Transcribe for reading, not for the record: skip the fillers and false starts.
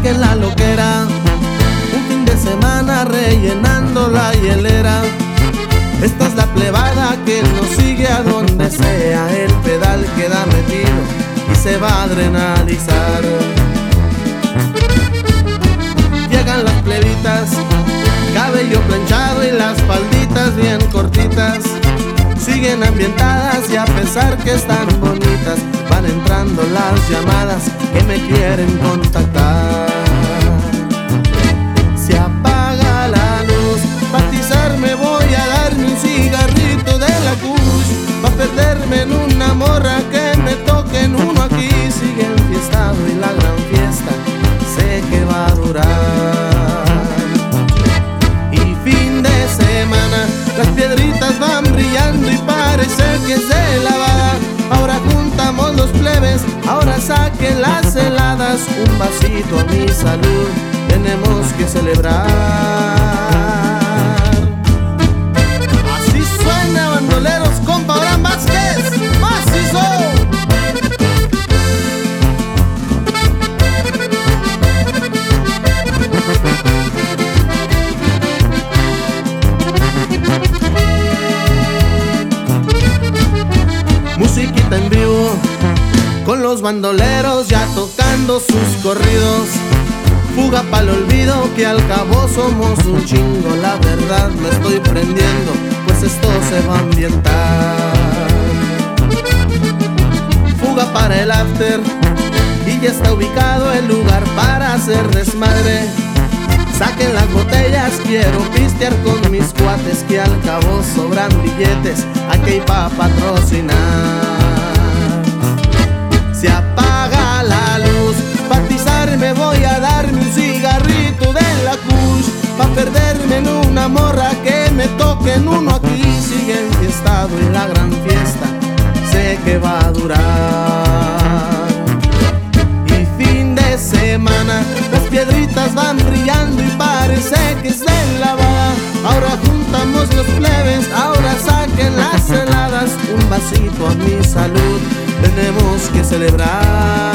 saquen la loquera, un fin de semana rellenando la hielera. Esta es la plebada que nos sigue a donde sea, el pedal queda metido y se va a adrenalizar. Llegan las plebitas, cabello planchado y las falditas bien cortitas. Siguen ambientadas y a pesar que están bonitas, van entrando las llamadas que me quieren contactar. Se apaga la luz, pa' atizarme voy a darme un cigarrito de la Kush, pa' perderme en una morra que me toquen uno aquí. Sigue el fiestado y la gran fiesta sé que va a durar. Y fin de semana las piedritas van brillando y parece que es de lavada. Ahora juntamos los plebes, ahora saquen las heladas. Un vasito a mi salud, tenemos que celebrar. Así suena Bandoleros, compa Abraham Vázquez, macizo. Musiquita en vivo, con los bandoleros ya tocando sus corridos. Fuga pa'l olvido, que al cabo somos un chingo. La verdad me estoy prendiendo, pues esto se va a ambientar. Fuga para el after, y ya está ubicado el lugar para hacer desmadre. Saquen las botellas, quiero pistear con mis cuates, que al cabo sobran billetes, aquí hay pa' patrocinar. Se apaga la luz, pa' atizarme voy a darme un cigarrito de la Kush, pa' perderme en una morra que me toquen uno aquí. Sigue el fiestado y la gran fiesta sé que va a durar. Y fin de semana las piedritas van brillando y parece que es de lavada. Ahora juntamos los plebes, ahora saquen las heladas. Un vasito a mi salud, tenemos que celebrar.